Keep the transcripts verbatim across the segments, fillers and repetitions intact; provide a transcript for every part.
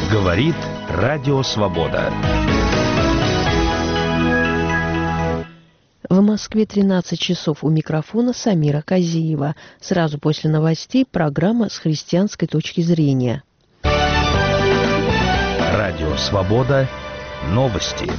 Говорит Радио Свобода. В Москве тринадцать часов, у микрофона Самира Казиева. Сразу после новостей программа с христианской точки зрения. Радио Свобода. Новости.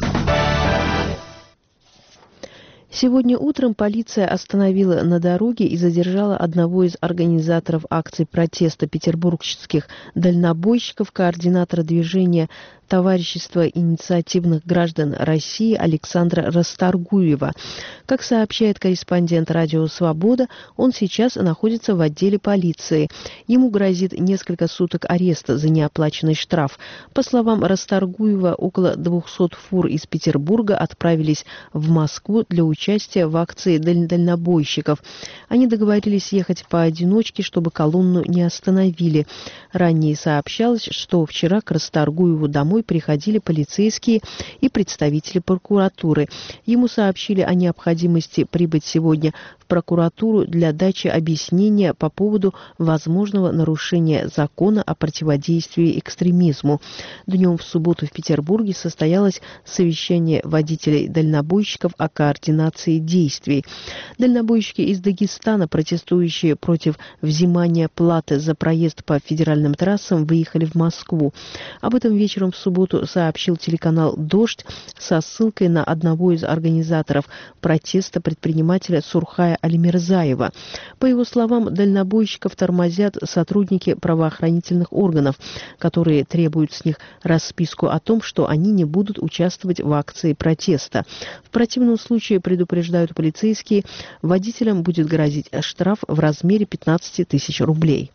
Сегодня утром полиция остановила на дороге и задержала одного из организаторов акций протеста петербургских дальнобойщиков, координатора движения Товарищества инициативных граждан России Александра Расторгуева. Как сообщает корреспондент Радио Свобода, он сейчас находится в отделе полиции. Ему грозит несколько суток ареста за неоплаченный штраф. По словам Расторгуева, около двухсот фур из Петербурга отправились в Москву для участия в акции даль- дальнобойщиков. Они договорились ехать поодиночке, чтобы колонну не остановили. Ранее сообщалось, что вчера к Расторгуеву домой приходили полицейские и представители прокуратуры. Ему сообщили о необходимости прибыть сегодня в прокуратуру для дачи объяснения по поводу возможного нарушения закона о противодействии экстремизму. Днем в субботу в Петербурге состоялось совещание водителей-дальнобойщиков о координации действий. Дальнобойщики из Дагестана, протестующие против взимания платы за проезд по федеральным трассам, выехали в Москву. Об этом вечером в субботу сообщил телеканал «Дождь» со ссылкой на одного из организаторов протеста, предпринимателя Сурхая Алимерзаева. По его словам, дальнобойщиков тормозят сотрудники правоохранительных органов, которые требуют с них расписку о том, что они не будут участвовать в акции протеста. В противном случае, предупреждают полицейские, водителям будет грозить штраф в размере пятнадцати тысяч рублей.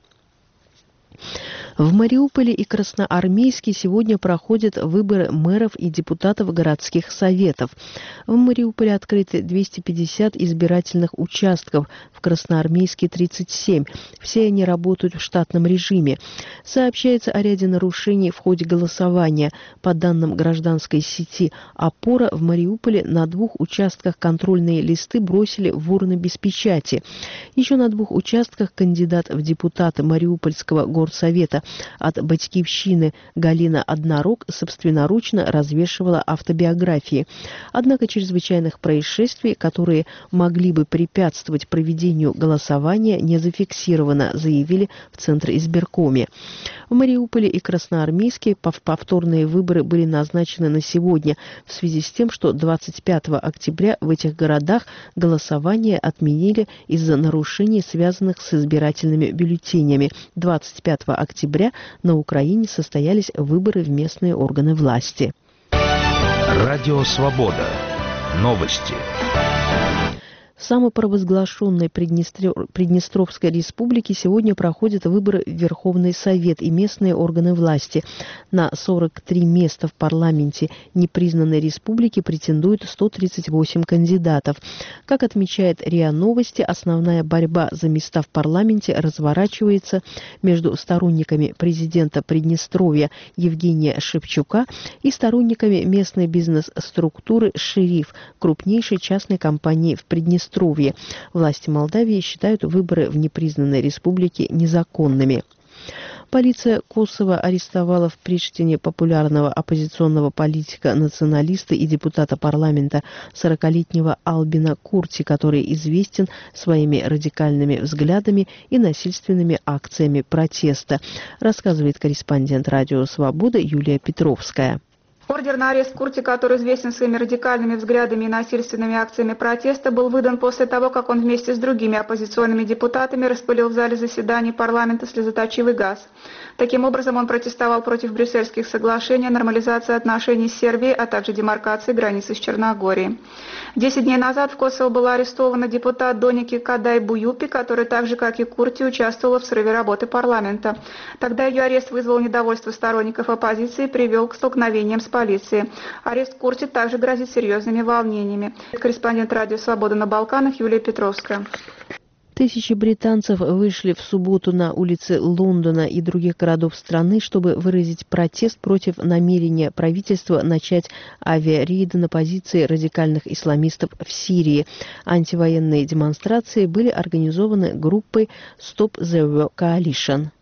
В Мариуполе и Красноармейске сегодня проходят выборы мэров и депутатов городских советов. В Мариуполе открыты двести пятьдесят избирательных участков, в Красноармейске тридцать семь. Все они работают в штатном режиме. Сообщается о ряде нарушений в ходе голосования. По данным гражданской сети «Опора», в Мариуполе на двух участках контрольные листы бросили в урны без печати. Еще на двух участках кандидат в депутаты Мариупольского горсовета от «Батькивщины» Галина Однорог собственноручно развешивала автобиографии. Однако чрезвычайных происшествий, которые могли бы препятствовать проведению голосования, не зафиксировано, заявили в Центризбиркоме. В Мариуполе и Красноармейске повторные выборы были назначены на сегодня в связи с тем, что двадцать пятого октября в этих городах голосование отменили из-за нарушений, связанных с избирательными бюллетенями. двадцать пятого октября на Украине состоялись выборы в местные органы власти. Радио Свобода. Новости. В самопровозглашенной Приднестр... Приднестровской республике сегодня проходят выборы в Верховный Совет и местные органы власти. На сорок три места в парламенте непризнанной республики претендуют сто тридцать восемь кандидатов. Как отмечает РИА Новости, основная борьба за места в парламенте разворачивается между сторонниками президента Приднестровья Евгения Шевчука и сторонниками местной бизнес-структуры «Шериф», крупнейшей частной компании в Приднестровье. Власти Молдавии считают выборы в непризнанной республике незаконными. Полиция Косово арестовала в Приштине популярного оппозиционного политика, националиста и депутата парламента сорокалетнего Албина Курти, который известен своими радикальными взглядами и насильственными акциями протеста, рассказывает корреспондент Радио Свобода Юлия Петровская. Ордер на арест Курти, который известен своими радикальными взглядами и насильственными акциями протеста, был выдан после того, как он вместе с другими оппозиционными депутатами распылил в зале заседаний парламента слезоточивый газ. Таким образом, он протестовал против брюссельских соглашений о нормализации отношений с Сербией, а также демаркации границы с Черногорией. Десять дней назад в Косово была арестована депутат Доники Кадай-Буюпи, которая так же, как и Курти, участвовала в срыве работы парламента. Тогда ее арест вызвал недовольство сторонников оппозиции и привел к столкновениям с полицией. Арест Курти также грозит серьезными волнениями. Корреспондент Радио Свобода на Балканах Юлия Петровская. Тысячи британцев вышли в субботу на улицы Лондона и других городов страны, чтобы выразить протест против намерения правительства начать авиарейды на позиции радикальных исламистов в Сирии. Антивоенные демонстрации были организованы группой Stop the War Coalition.